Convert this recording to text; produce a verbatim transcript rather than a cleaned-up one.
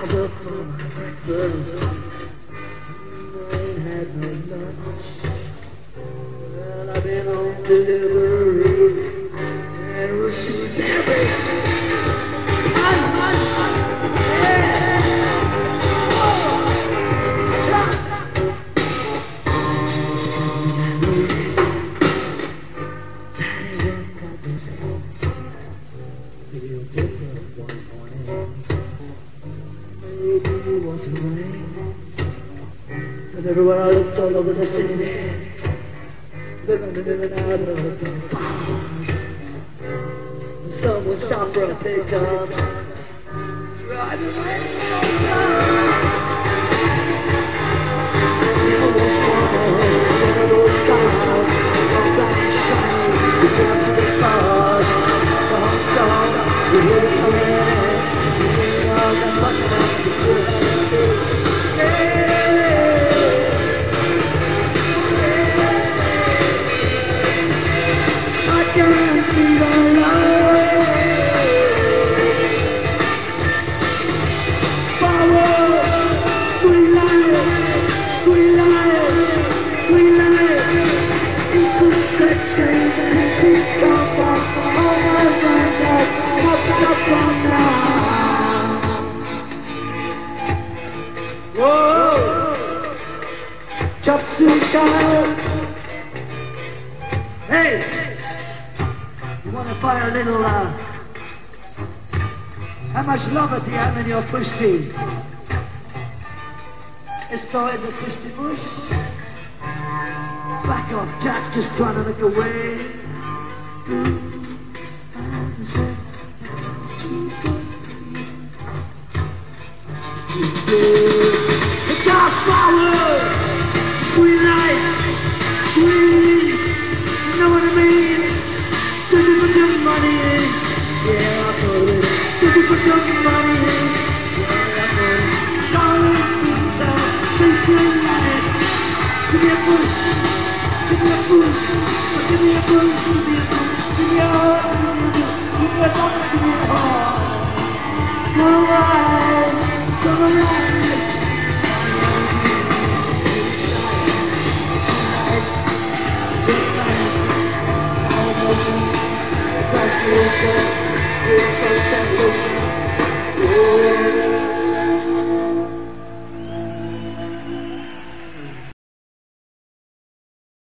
father for breakfast. I ain't had no lunch. Well, I've been on delivery and received everything. And everywhere I looked all over the city, living in and out of the bars. The sun would stop for a pickup, driving away so far. Silver walls, one of those cars, all black and shiny, we went to the bars. The hot dog, we hear it coming, we hear it all that money that we could have been. Hey, you want to buy a little, uh, how much love do you have in your pussy? Let's throw it in the pussy bush. Back off, Jack, just trying to look away. The dark flower, sweet light, sweet, you know what I mean? Did you put your money in? Yeah, I put it. Did you put your money in? Yeah, I put it. Darling, please your light. Give me a push, give me a push, give me a push, give me a push, give me a heart, give me a heart, give me a heart. Come on, come on. Just like all emotions, that's the